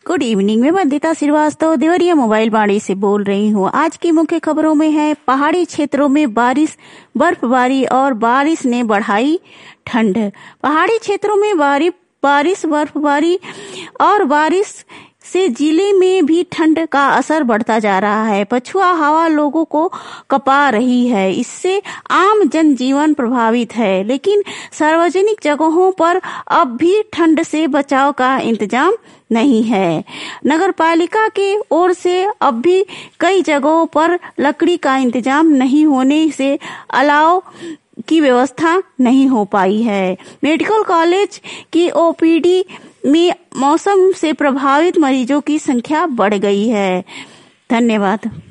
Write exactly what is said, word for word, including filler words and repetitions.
Good evening. मैं Vandita Srivastava Deoria mobile Vaani से बोल रही हूँ। आज की मुख्य खबरों में है पहाड़ी क्षेत्रों में बारिश, बर्फबारी और बारिश ने बढ़ाई ठंड। पहाड़ी क्षेत्रों में बारिश बारिश बर्फबारी और बारिश से जिले में भी ठंड का असर बढ़ता जा रहा है। पछुआ हवा लोगों को कपा रही है, इससे आम जनजीवन प्रभावित है, लेकिन सार्वजनिक जगहों पर अब भी ठंड से बचाव का इंतजाम नहीं है। नगरपालिका की ओर से अब भी कई जगहों पर लकड़ी का इंतजाम नहीं होने से अलाव की व्यवस्था नहीं हो पाई है। मेडिकल कॉलेज की ओपीडी में मौसम से प्रभावित मरीजों की संख्या बढ़ गई है। धन्यवाद।